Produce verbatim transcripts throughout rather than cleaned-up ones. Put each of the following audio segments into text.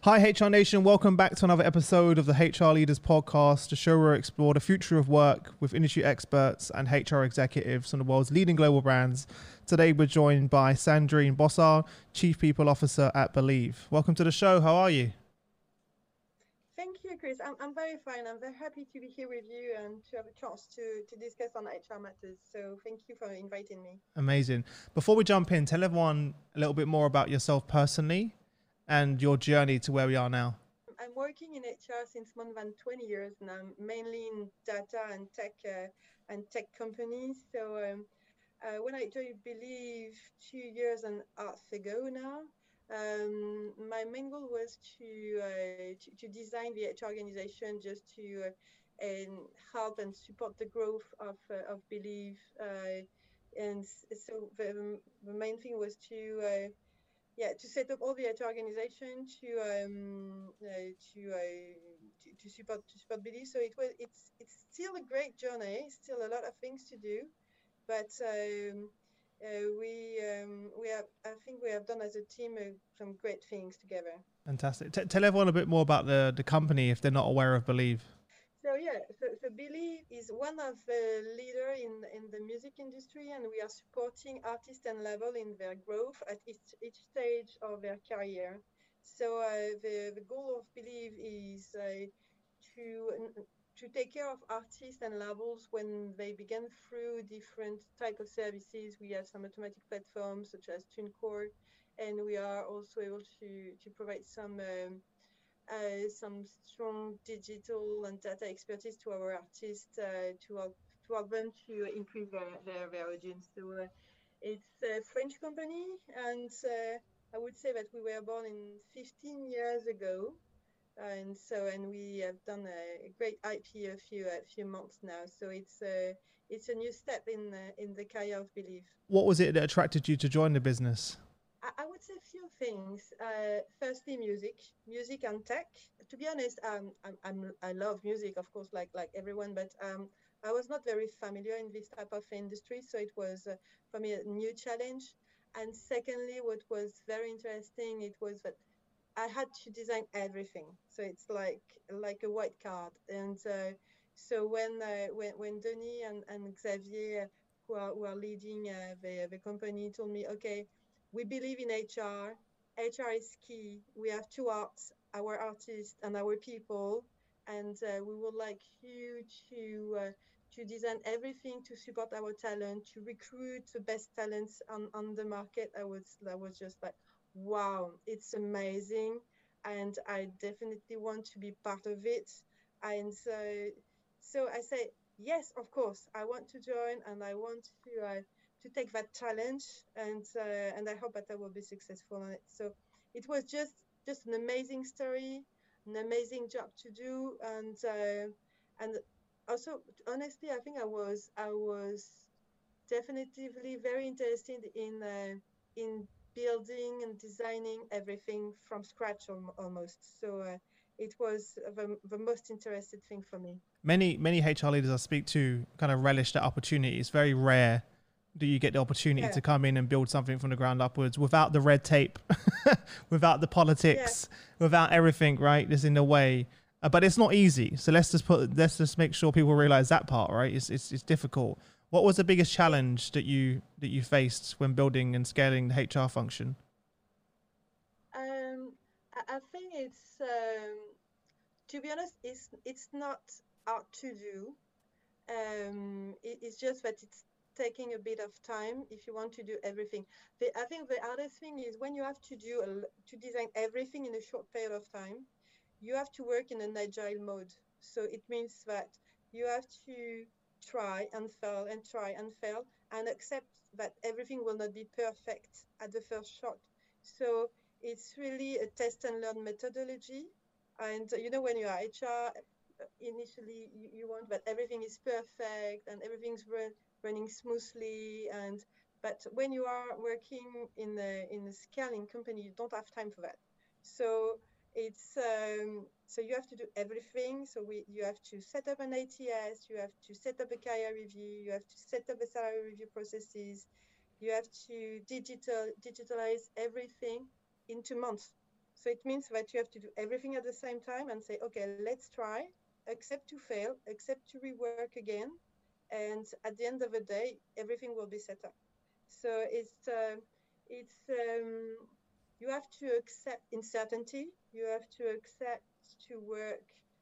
Hi H R Nation, welcome back to another episode of the H R Leaders Podcast, a show where we explore the future of work with industry experts and H R executives from the world's leading global brands. Today we're joined by Sandrine Bossard, Chief People Officer at Believe. Welcome to the show, how are you? Thank you, Chris. I'm, I'm very fine. I'm very happy to be here with you and to have a chance to, to discuss on H R matters. So thank you for inviting me. Amazing. Before we jump in, tell everyone a little bit more about yourself personally and your journey to where we are now. I'm working in H R since more than twenty years now, mainly in data and tech uh, and tech companies. So um, uh, when I joined Believe two years and a half ago now, um, my main goal was to, uh, to to design the H R organization just to uh, and help and support the growth of uh, of Believe. Uh, and so the, the main thing was to uh, yeah, to set up all the H R organization to um, uh, to, uh, to to support to support Billy. So it was it's it's still a great journey, still a lot of things to do, but um, uh, we um, we have I think we have done as a team uh, some great things together. Fantastic. T- tell everyone a bit more about the, the company if they're not aware of Believe. So yeah, so, so Billy is one of the leader in in the music industry, and we are supporting artists and label in their growth at each, each stage of their career. So uh, the the goal of Believe is uh, to to take care of artists and labels when they begin through different type of services. We have some automatic platforms such as TuneCore, and we are also able to to provide some. Um, uh, some strong digital and data expertise to our artists uh, to help to help them to improve their, their, their audience. So uh, it's a French company, and uh, I would say that we were born in fifteen years ago, and so and we have done a great I P O a few a few months now. So it's a it's a new step in uh, in the career of Believe. What was it that attracted you to join the business? I, I would say a few things. Uh, firstly, music, music and tech. To be honest, um, I'm, I'm, I love music, of course, like like everyone, but um, I was not very familiar in this type of industry, so it was uh, for me a new challenge. And secondly, what was very interesting, it was that I had to design everything, so it's like like a white card. And uh, so when uh, when when Denis and, and Xavier, who are, who are leading uh, the the company, told me, okay, we believe in H R. H R is key. We have two arts, our artists and our people, and uh, we would like you to uh, to design everything to support our talent, to recruit the best talents on, on the market. I was I was just like, wow, it's amazing, and I definitely want to be part of it. And so, so I say yes, of course, I want to join, and I want to uh, to take that challenge, and uh, and I hope that I will be successful on it. So it was just just an amazing story, an amazing job to do, and uh, and also honestly, I think I was I was definitively very interested in uh, in building and designing everything from scratch al- almost. So uh, it was the, the most interested thing for me. Many, many H R leaders I speak to kind of relish that opportunity. It's very rare that you get the opportunity Yeah, to come in and build something from the ground upwards without the red tape, without the yeah, politics, without everything, right? That's in the way. Uh, but it's not easy. So let's just put, let's just make sure people realize that part, right? It's, it's, it's difficult. What was the biggest yeah. challenge that you, that you faced when building and scaling the H R function? Um, I, I think it's um, to be honest, it's it's not hard to do. Um, it, it's just that it's taking a bit of time if you want to do everything. The, I think the hardest thing is when you have to do a, to design everything in a short period of time, you have to work in an agile mode. So it means that you have to try and fail and try and fail and accept that everything will not be perfect at the first shot. So it's really a test and learn methodology. And you know, when you are H R, initially you, you want that everything is perfect and everything's run, running smoothly. And but when you are working in a in a scaling company, you don't have time for that. So it's um, so you have to do everything. So we you have to set up an A T S, you have to set up a career review, you have to set up a salary review processes, you have to digital digitalize everything into months. So it means that you have to do everything at the same time and say, okay, let's try, accept to fail, accept to rework again. And at the end of the day, everything will be set up. So it's, uh, it's um, you have to accept uncertainty. You have to accept to work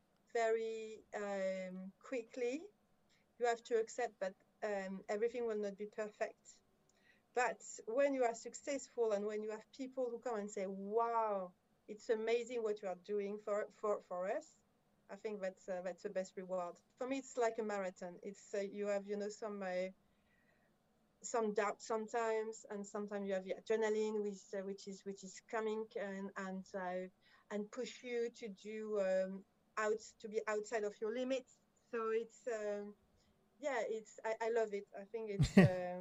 very um, quickly. You have to accept that um, everything will not be perfect. But when you are successful and when you have people who come and say, wow, it's amazing what you are doing for, for, for us, I think that's uh, that's the best reward. For me, it's like a marathon. It's uh, you have, you know, some uh, some doubt sometimes, and sometimes you have the adrenaline, which uh, which is which is coming and and uh, and push you to do um, out to be outside of your limits. So it's um, yeah, it's I, I love it. I think it's. Uh,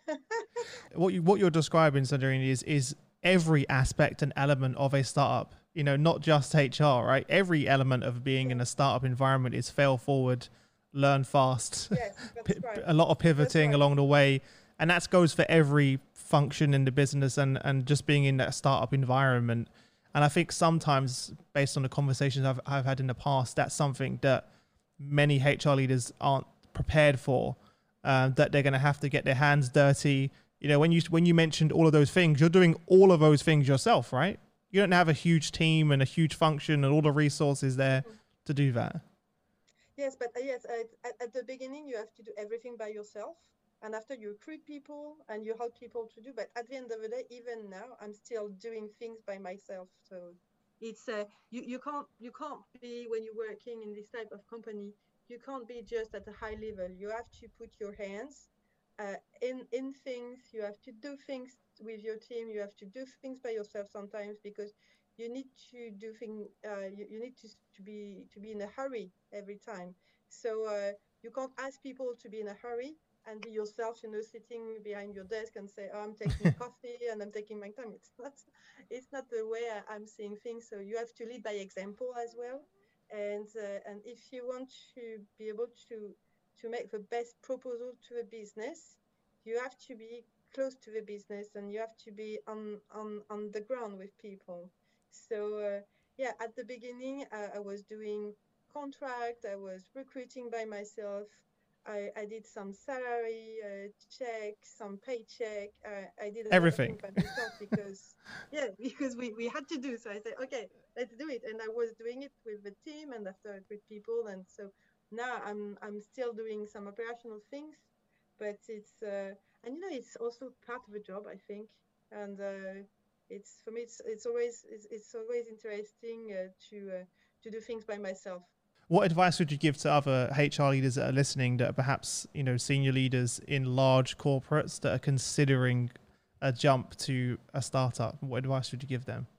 what you what you're describing, Sandrine, is is every aspect and element of a startup. You know, not just H R, right? Every element of being yeah. in a startup environment is fail forward, learn fast, Yes, that's right. a lot of pivoting Right. along the way, and that goes for every function in the business and and just being in that startup environment. And I think sometimes, based on the conversations I've I've had in the past, that's something that many H R leaders aren't prepared for. Um, that they're going to have to get their hands dirty. You know, when you when you mentioned all of those things, you're doing all of those things yourself, right? You don't have a huge team and a huge function and all the resources there Mm-hmm. to do that. Yes, but uh, yes, at, at the beginning you have to do everything by yourself, and after you recruit people and you help people to do. But at the end of the day, even now, I'm still doing things by myself. So it's uh, you you can't you can't be when you're working in this type of company. You can't be just at a high level. You have to put your hands uh, in in things. You have to do things with your team. You have to do things by yourself sometimes because you need to do things. Uh, you, you need to to be to be in a hurry every time. So uh, you can't ask people to be in a hurry and be yourself, you know, sitting behind your desk and say, "Oh, I'm taking coffee and I'm taking my time." It's not, it's not the way I, I'm seeing things. So you have to lead by example as well. And uh, and if you want to be able to to make the best proposal to a business, you have to be close to the business and you have to be on on on the ground with people. So uh, yeah, at the beginning, uh, I was doing contract, I was recruiting by myself. I, I did some salary uh, check, some paycheck. Uh, I did a lot of Everything. things by myself because, yeah, because we, we had to do. So I said, okay, let's do it. And I was doing it with the team and after with people. And so now I'm I'm still doing some operational things, but it's uh, and you know it's also part of the job, I think. And uh, it's for me it's it's always it's, it's always interesting uh, to uh, to do things by myself. What advice would you give to other H R leaders that are listening, that are perhaps, you know, senior leaders in large corporates that are considering a jump to a startup? What advice would you give them?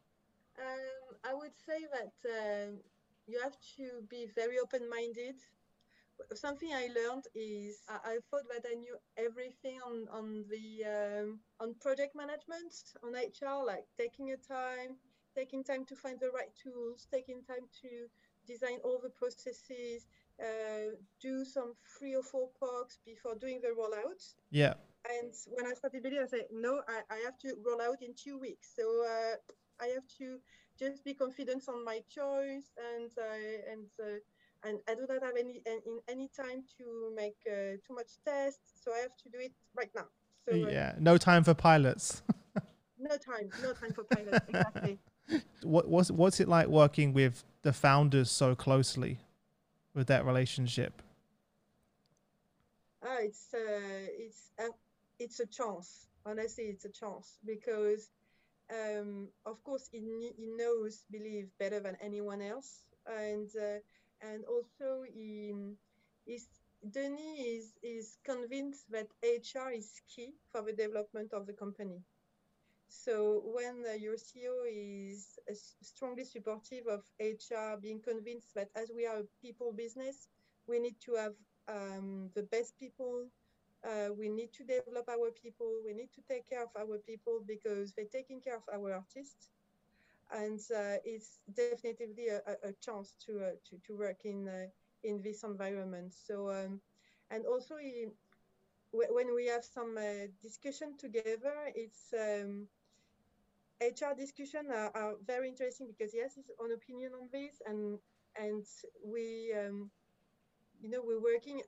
um, I would say that um, you have to be very open-minded. Something I learned is I, I thought that I knew everything on on the um, on project management, on H R, like taking a time, taking time to find the right tools, taking time to design all the processes, uh, do some three or four P O Cs before doing the rollout. Yeah. And when I started building, I said, no, I, I have to roll out in two weeks. So uh, I have to just be confident on my choice, and uh, and uh, and I do not have any in any time to make uh, too much tests. So I have to do it right now. So uh, Yeah. No time for pilots. no time, no time for pilots. Exactly. what what's what's it like working with the founders so closely with that relationship? Ah, it's uh, it's a, it's a chance. Honestly, it's a chance because um, of course he, he knows believe better than anyone else, and uh, and also he is Denis is is convinced that H R is key for the development of the company. So when uh, your C E O is uh, strongly supportive of H R, being convinced that as we are a people business, we need to have um, the best people. Uh, we need to develop our people. We need to take care of our people because they're taking care of our artists, and uh, it's definitely a, a, a chance to, uh, to to work in uh, in this environment. So um, and also he, when we have some uh, discussion together, it's um, H R discussion are, are very interesting because he has his own opinion on this, and and we, um, you know, we're working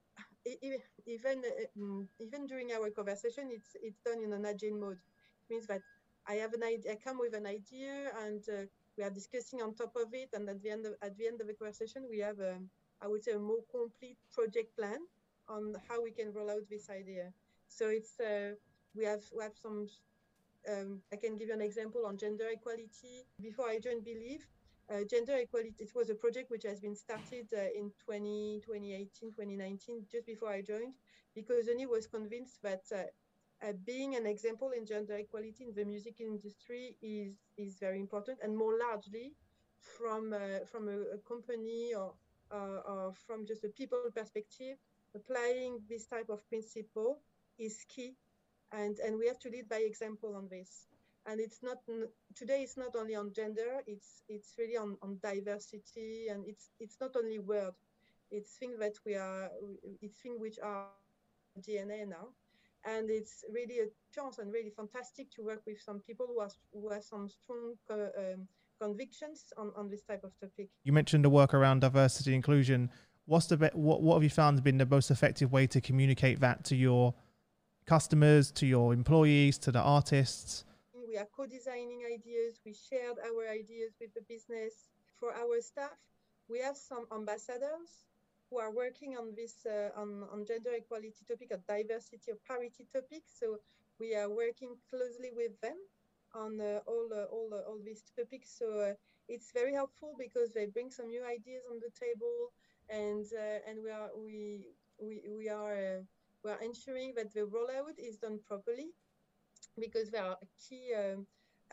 even uh, even during our conversation. It's it's done in an agile mode. It means that I have an idea, I come with an idea, and uh, we are discussing on top of it, and at the end of at the end of the conversation, we have a, I would say, a more complete project plan on how we can roll out this idea. So it's uh, we have we have some. Um, I can give you an example on gender equality. Before I joined Believe, uh, gender equality, it was a project which has been started uh, in twenty, twenty eighteen, twenty nineteen, just before I joined, because Denis was convinced that uh, uh, being an example in gender equality in the music industry is is very important, and more largely from uh, from a, a company or, uh, or from just a people perspective, applying this type of principle is key, and and we have to lead by example on this. And it's not today, it's not only on gender, it's it's really on, on diversity, and it's it's not only word, it's things that we are it's things which are D N A now. And it's really a chance and really fantastic to work with some people who are who have some strong uh, um, convictions on, on this type of topic. You mentioned the work around diversity inclusion. What's the be- what what have you found been the most effective way to communicate that to your customers, to your employees, to the artists? We are co-designing ideas. We shared our ideas with the business. For our staff, we have some ambassadors who are working on this uh, on, on gender equality topic, or diversity or parity topic. So we are working closely with them on uh, all uh, all uh, all these topics. So uh, it's very helpful because they bring some new ideas on the table, and uh, and we are we we we are uh, we are ensuring that the rollout is done properly, because they are key um,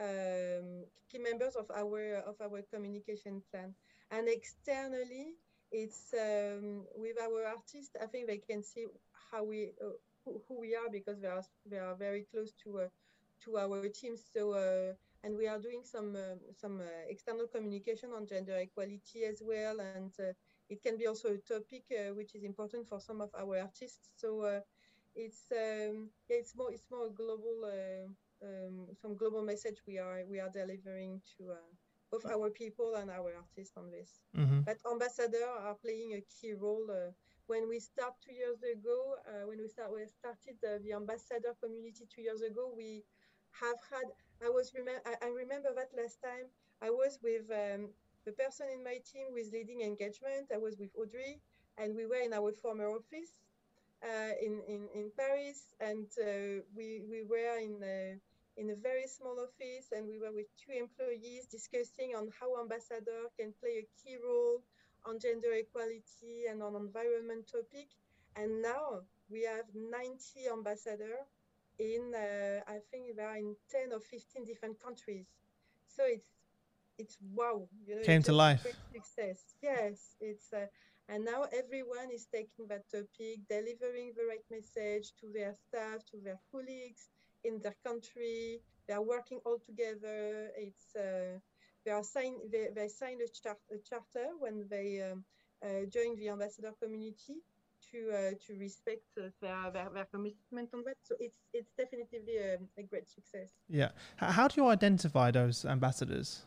um, key members of our of our communication plan. And externally, it's um, with our artists. I think they can see how we uh, who, who we are, because they are they are very close to uh, to our teams. So uh, and we are doing some uh, some uh, external communication on gender equality as well, and uh, it can be also a topic uh, which is important for some of our artists. So. Uh, it's um, yeah, it's more it's more global uh, um, some global message we are we are delivering to uh, both our people and our artists on this. Mm-hmm. But ambassadors are playing a key role. Uh, when we start two years ago, uh, when we start we started uh, the ambassador community two years ago, we have had. I was remember I, I remember that last time I was with um, the person in my team with leading engagement. I was with Audrey, and we were in our former office. Uh, in, in, in Paris, and uh, we, we were in a, in a very small office, and we were with two employees discussing on how ambassador can play a key role on gender equality and on environment topic. And now we have ninety ambassadors in, uh, I think they are in ten or fifteen different countries. So it's it's wow, you know, Came it's to just life. a great success. Yes, it's uh, and now everyone is taking that topic, delivering the right message to their staff, to their colleagues in their country. They are working all together. It's uh, they are sign they, they signed a, chart, a charter when they um, uh, joined the ambassador community to uh, to respect uh, their, their their commitment on that. So it's it's definitely a, a great success. Yeah. How do you identify those ambassadors?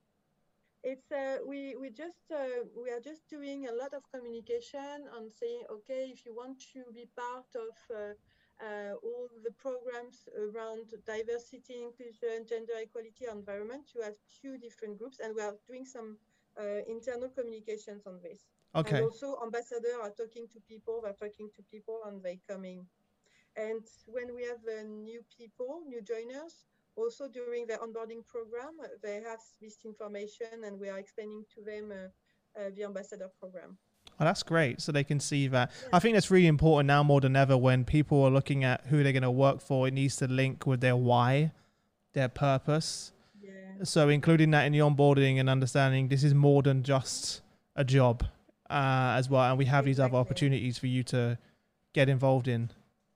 It's uh, we we just uh, we are just doing a lot of communication on saying, okay, if you want to be part of uh, uh, all the programs around diversity, inclusion, gender equality, environment, you have two different groups, and we are doing some uh, internal communications on this. Okay. And also ambassadors are talking to people, they're talking to people, and they coming. And when we have uh, new people, new joiners, also during the onboarding program, they have this information, and we are explaining to them uh, uh, the ambassador program. Oh, that's great. So they can see that. Yeah. I think that's really important now more than ever when people are looking at who they're going to work for. It needs to link with their why, their purpose. Yeah. So including that in the onboarding and understanding this is more than just a job uh, as well. And we have exactly. these other opportunities for you to get involved in.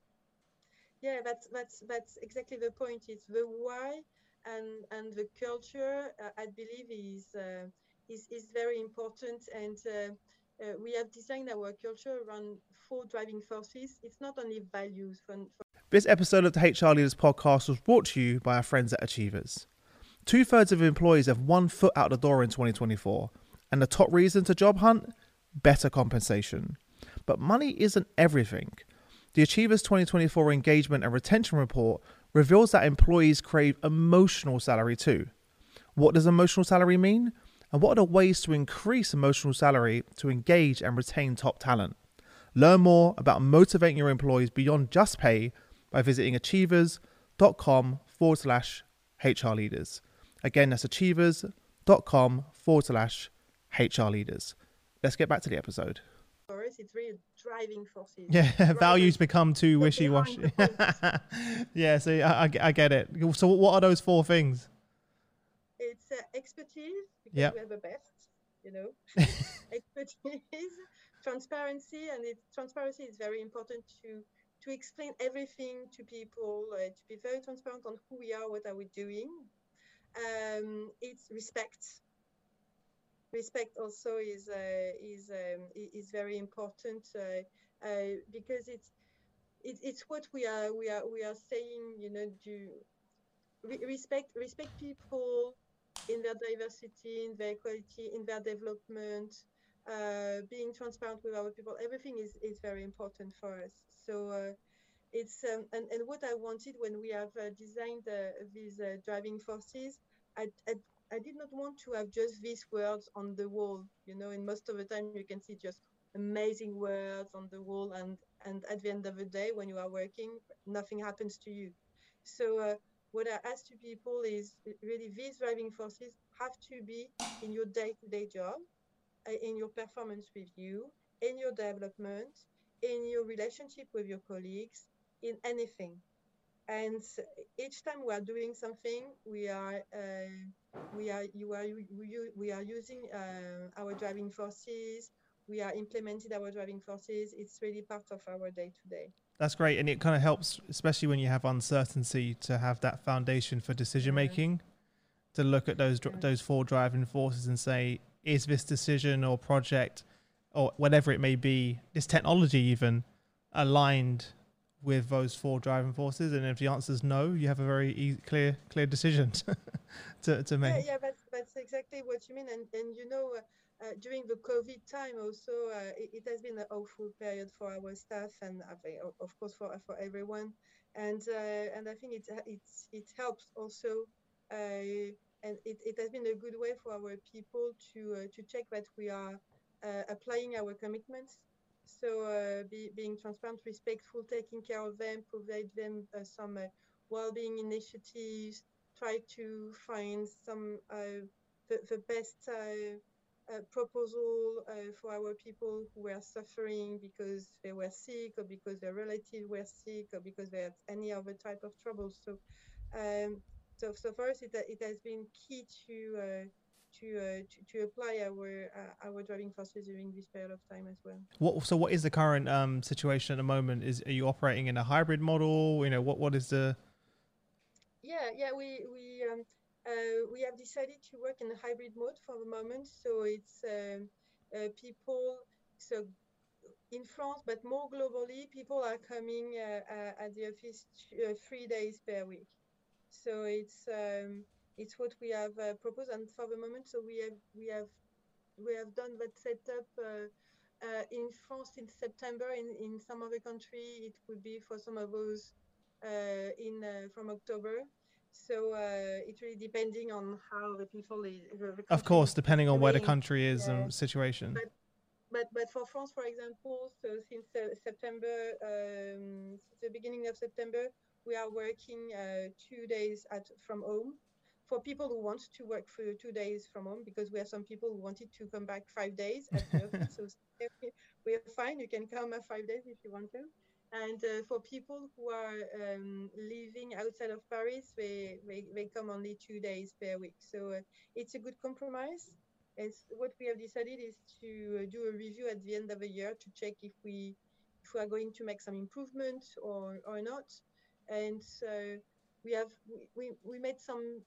Yeah, that's that's that's exactly the point. It's the why and and the culture. Uh, I believe is uh, is is very important, and uh, uh, we have designed our culture around four driving forces. It's not only values. For, for this episode of the H R Leaders Podcast was brought to you by our friends at Achievers. Two thirds of employees have one foot out the door in twenty twenty-four, and the top reason to job hunt? Better compensation. But money isn't everything. The Achievers twenty twenty-four Engagement and Retention Report reveals that employees crave emotional salary too. What does emotional salary mean? And what are the ways to increase emotional salary to engage and retain top talent? Learn more about motivating your employees beyond just pay by visiting achievers.com forward slash HR leaders. Again, that's achievers.com forward slash HR leaders. Let's get back to the episode. For us, it's really driving forces. Yeah, values become too Look wishy-washy. behind the point. Yeah, so I, I, I get it. So what are those four things? It's uh, expertise, because Yep. we have the best, you know. Expertise, transparency, and it, transparency is very important to to explain everything to people, uh, to be very transparent on who we are, what are we doing. Um, it's respect. Respect also is uh, is um, i- is very important uh, uh, because it's it, it's what we are we are we are saying. You know, do re- respect respect people in their diversity, in their equality, in their development. Uh, being transparent with our people, everything is is very important for us. So. Uh, it's um, and, and what I wanted when we have uh, designed uh, these uh, driving forces, I, I I did not want to have just these words on the wall, you know. And most of the time you can see just amazing words on the wall, and and at the end of the day, when you are working, nothing happens to you. So uh, what I ask to people is really these driving forces have to be in your day-to-day job, uh, in your performance review, in your development, in your relationship with your colleagues, in anything. And each time we are doing something, we are uh, we are you are we, we are using uh, our driving forces. We are implementing our driving forces. It's really part of our day to day. That's great. And it kind of helps, especially when you have uncertainty, to have that foundation for decision making, to look at those Yeah. those four driving forces and say, is this decision or project or whatever it may be, this technology even, aligned with those four driving forces? And if the answer is no, you have a very easy, clear clear decision to, to make. Yeah, yeah, that's that's exactly what you mean. And and you know, uh, uh, during the COVID time also, uh, it, it has been an awful period for our staff, and I think, o- of course for for everyone. And uh, and I think it it's it helps also, uh, and it, it has been a good way for our people to uh, to check that we are uh, applying our commitments. So uh, be, being transparent, respectful, taking care of them, provide them uh, some uh, well-being initiatives, try to find some uh, the, the best uh, uh, proposal uh, for our people who were suffering because they were sick, or because their relatives were sick, or because they had any other type of trouble. So, um, so, so for us, it, it has been key to uh, to, uh, to to apply our uh, our driving forces during this period of time as well. What so what is the current um situation at the moment? Is are you operating in a hybrid model? You know, what what is the Yeah, yeah, we we um, uh, we have decided to work in a hybrid mode for the moment. So it's um, uh, people. So in France, but more globally, people are coming uh, uh, at the office t- uh, three days per week. So it's um, it's what we have uh, proposed, and for the moment, so we have we have we have done that setup uh, uh, in France in September. In in some other country, it would be for some of those uh, in uh, from October. So uh, it really depending on how the people is, the, the of country course, is, is depending on where the doing. country is Yeah. and situation. But but but for France, for example, so since uh, September, um, since the beginning of September, we are working uh, two days at from home for people who want to work for two days from home, because we have some people who wanted to come back five days at the office. So we are fine. You can come at five days if you want to. And uh, for people who are um, living outside of Paris, they, they, they come only two days per week. So uh, it's a good compromise. And what we have decided is to uh, do a review at the end of the year to check if we if we are going to make some improvement or or not. And so we have we, we, we made some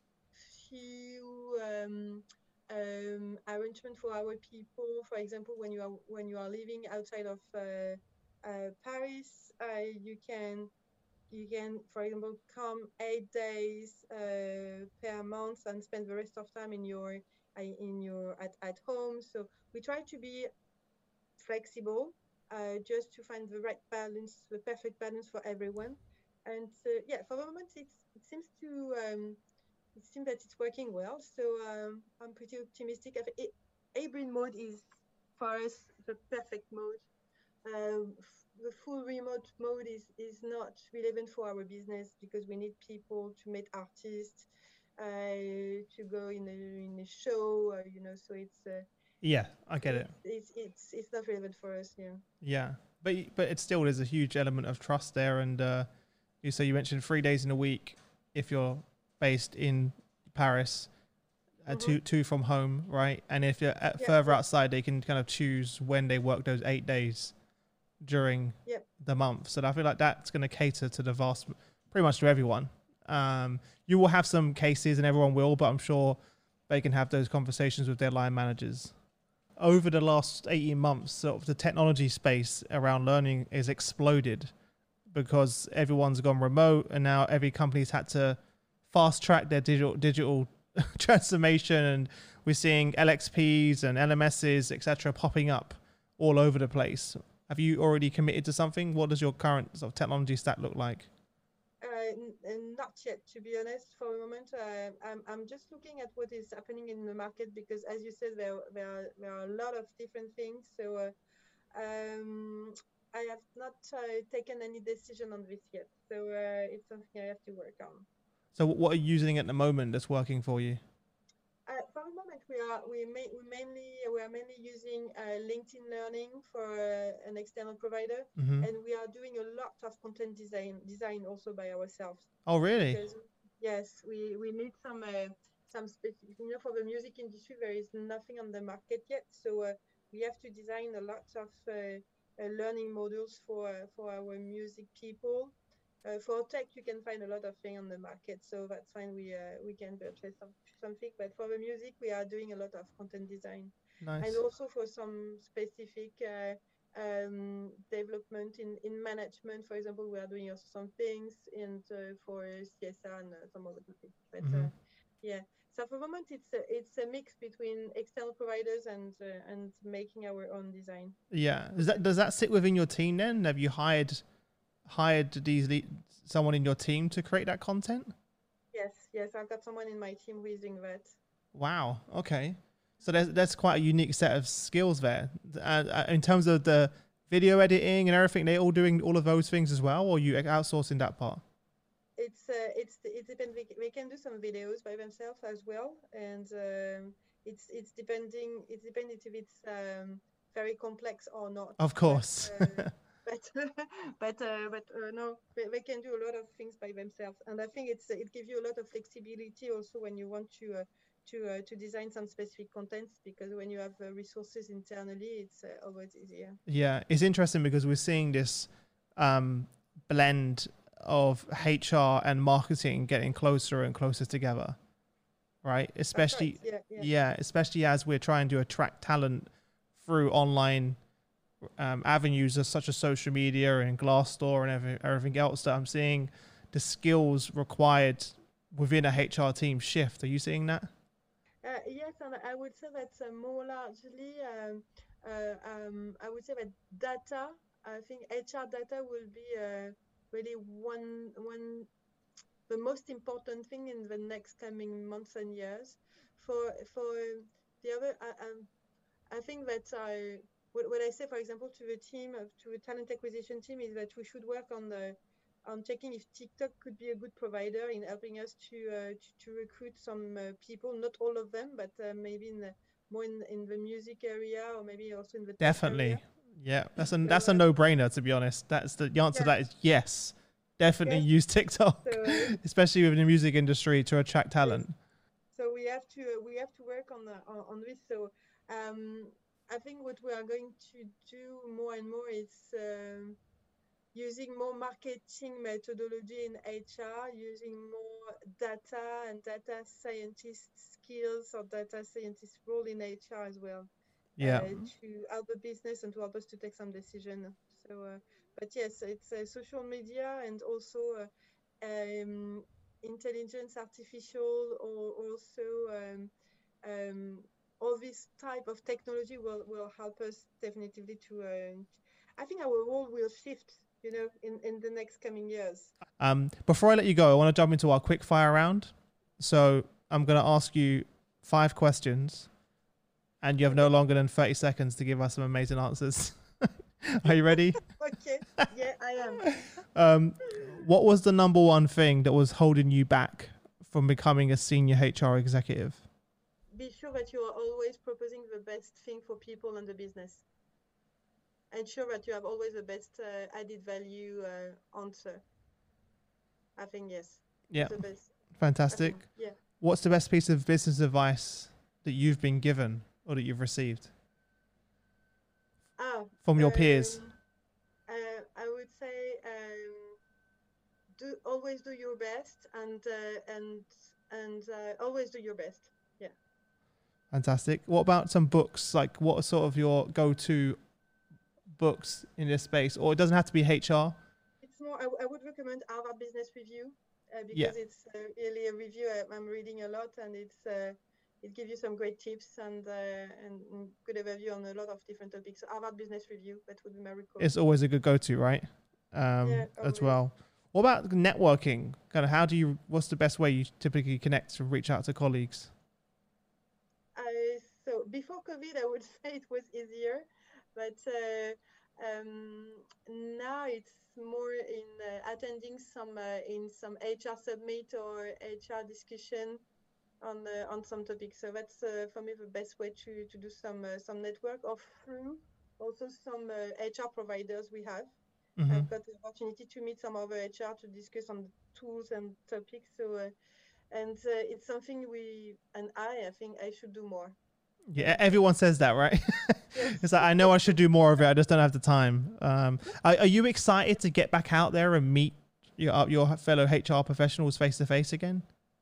few um, um, arrangement for our people. For example, when you are when you are living outside of uh, uh, Paris, uh, you can you can, for example, come eight days uh, per month and spend the rest of time in your in your at, at home. So we try to be flexible, uh, just to find the right balance, the perfect balance for everyone. And uh, yeah, for the moment, it's, it seems to um, it seems that it's working well. So um, I'm pretty optimistic. I think hybrid mode is for us the perfect mode. Um, the full remote mode is, is not relevant for our business because we need people to meet artists, uh, to go in a, in a show, uh, you know, so it's, uh, Yeah, I get it. it's, it's, it's, it's not relevant for us, yeah. Yeah, but but it still is a huge element of trust there. And uh, you so you mentioned three days in a week if you're based in Paris, uh, Mhm. two two from home, right? And if you're at Yeah, further yeah. outside, they can kind of choose when they work those eight days during Yeah. the month. So I feel like that's going to cater to the vast, pretty much to everyone. Um, you will have some cases, and everyone will, but I'm sure they can have those conversations with their line managers. Over the last eighteen months, sort of the technology space around learning is exploded because everyone's gone remote, and now every company's had to fast track their digital digital transformation, and we're seeing L X Ps and L M Ss, et cetera, popping up all over the place. Have you already committed to something? What does your current sort of technology stack look like? Uh, n- not yet, to be honest. For a moment, uh, I'm I'm just looking at what is happening in the market because, as you said, there there are, there are a lot of different things. So uh, um, I have not uh, taken any decision on this yet. So uh, it's something I have to work on. So what are you using at the moment that's working for you? Uh, for the moment, we are we, ma- we mainly we are mainly using uh, LinkedIn Learning for uh, an external provider, Mm-hmm. and we are doing a lot of content design design also by ourselves. Oh, really? Because yes, we we need some uh, some specific, you know, for the music industry there is nothing on the market yet, so uh, we have to design a lot of uh, uh, learning modules for uh, for our music people. Uh, for tech, you can find a lot of things on the market, so that's fine. We uh, we can purchase some, something, but for the music, we are doing a lot of content design, and Nice. also for some specific uh, um, development in, in management. For example, we are doing also some things and uh, for C S R and uh, some other things. But Mm-hmm. uh, yeah, so for the moment, it's a, it's a mix between external providers and uh, and making our own design. Yeah. Does that does that sit within your team then? Have you hired hired these le- someone in your team to create that content? Yes, yes, I've got someone in my team who is doing that. Wow. Okay. So there's that's quite a unique set of skills there. Uh, uh, in terms of the video editing and everything, they all doing all of those things as well, or you outsourcing that part? It's uh, it's it depends. We, we can do some videos by themselves as well, and um, it's it's depending. It's depending if it's um, very complex or not. Of But course. uh, but but uh, but uh, no, they, they can do a lot of things by themselves, and I think it's it gives you a lot of flexibility also when you want to. Uh, to uh, to design some specific contents, because when you have uh, resources internally, it's uh, always easier. Yeah, it's interesting because we're seeing this um, blend of H R and marketing getting closer and closer together, right? That's right. Especially, Yeah, yeah. yeah, especially as we're trying to attract talent through online um, avenues as such as social media and Glassdoor and every, everything else that I'm seeing the skills required within a H R team shift. Are you seeing that? Uh, yes, and I would say that uh, more largely, um, uh, um, I would say that data, I think H R data will be uh, really one one the most important thing in the next coming months and years. For for the other, I, um, I think that I what, what I say, for example, to the team of to the talent acquisition team is that we should work on the on checking if TikTok could be a good provider in helping us to uh, to, to recruit some uh, people, not all of them, but uh, maybe in the, more in, in the music area or maybe also in the tech area. Definitely. Yeah, that's a So that's a uh, no-brainer, to be honest. That's the, the answer to yeah, that is yes. Definitely yes. use So TikTok, uh, especially within the music industry to attract yes. talent. So we have to uh, we have to work on the, on, on this. So um, I think what we are going to do more and more is um, using more marketing methodology in H R, using more data and data scientist skills or data scientist role in H R as well, Yeah. uh, to help the business and to help us to take some decision. So uh, but yes, it's uh, social media and also uh, um, intelligence artificial, or also um, um, all this type of technology will, will help us definitively to, uh, I think our world will shift, you know, in, in the next coming years. Um, before I let you go, I want to jump into our quick fire round. So I'm going to ask you five questions, and you have no longer than thirty seconds to give us some amazing answers. Are you ready? Okay. Yeah, I am. Um, what was the number one thing that was holding you back from becoming a senior H R executive? Be sure that you are always proposing the best thing for people and the business. Ensure that you have always the best uh, added value uh, answer. I think yes. Yeah, The best. I fantastic. think, yeah. What's the best piece of business advice that you've been given or that you've received Ah, from your um, peers? uh, I would say um, do always do your best, and uh, and and uh, always do your best. Yeah. Fantastic. What about some books? Like, what are sort of your go-to books in this space? Or it doesn't have to be H R. It's more. I, I would recommend Harvard Business Review uh, Yeah, because it's uh, really a review I, I'm reading a lot, and it's uh, it gives you some great tips and uh, and good overview on a lot of different topics. So Harvard Business Review, that would be my recall. it's always a good go-to, right? Yeah, Um, as always. well. What about networking? Kind of, how do you? What's the best way you typically connect to reach out to colleagues? I so before COVID, I would say it was easier, but uh, um, now it's more in uh, attending some uh, in some H R summit or H R discussion on uh, on some topics. So that's uh, for me the best way to to do some uh, some network, or through also some uh, H R providers we have. Hmm. I've got the opportunity to meet some other H R to discuss on the tools and topics. So uh, and uh, it's something we and I I think I should do more. Yeah, And uh, everyone says that, right? yes, It's like, I know I should do more of it. I just don't have the time. Um, are, are you excited to get back out there and meet your uh, your fellow H R professionals face to face again?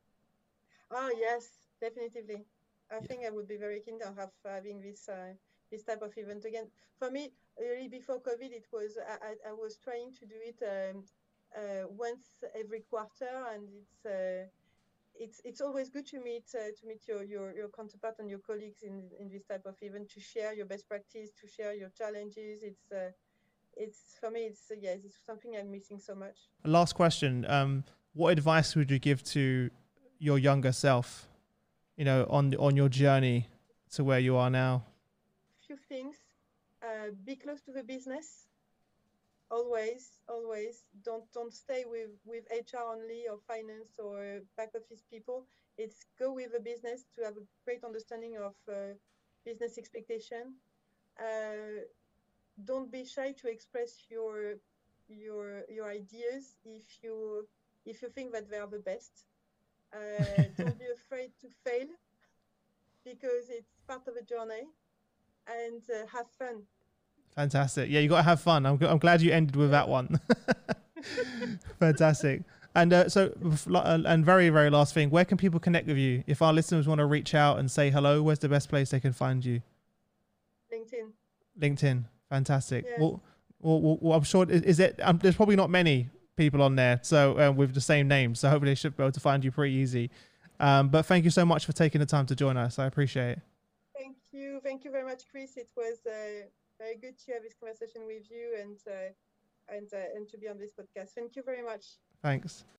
oh yes, definitively. I Yeah. think I would be very keen on have having this uh, this type of event again. For me, really before COVID, it was I, I, I was trying to do it um, uh, once every quarter, and it's uh, it's it's always good to meet uh, to meet your, your your counterpart and your colleagues in in this type of event, to share your best practice, to share your challenges. It's uh, it's for me, it's uh, yes, it's something I'm missing so much. Last question. Um, what advice would you give to your younger self, you know, on on your journey to where you are now? Few things. Uh, be close to the business. Always, always. Don't don't stay with with H R only, or finance, or back office people. It's go with the business to have a great understanding of uh, business expectation. Uh, don't be shy to express your your your ideas if you if you think that they are the best. Uh, don't be afraid to fail, because it's part of a journey, and uh, have fun. Fantastic. Yeah, you got to have fun. I'm, I'm glad you ended with Yeah. that one. Fantastic. And uh, so, and very, very last thing, where can people connect with you? If our listeners want to reach out and say hello, where's the best place they can find you? LinkedIn. LinkedIn. Fantastic. Yes. Well, well, well, well I'm sure, is, is it, um, there's probably not many people on there, so um, with the same name. So hopefully they should be able to find you pretty easy. Um, but thank you so much for taking the time to join us. I appreciate it. Thank you. Thank you very much, Chris. It was uh, very good to have this conversation with you, and uh, and uh, and to be on this podcast. Thank you very much. Thanks.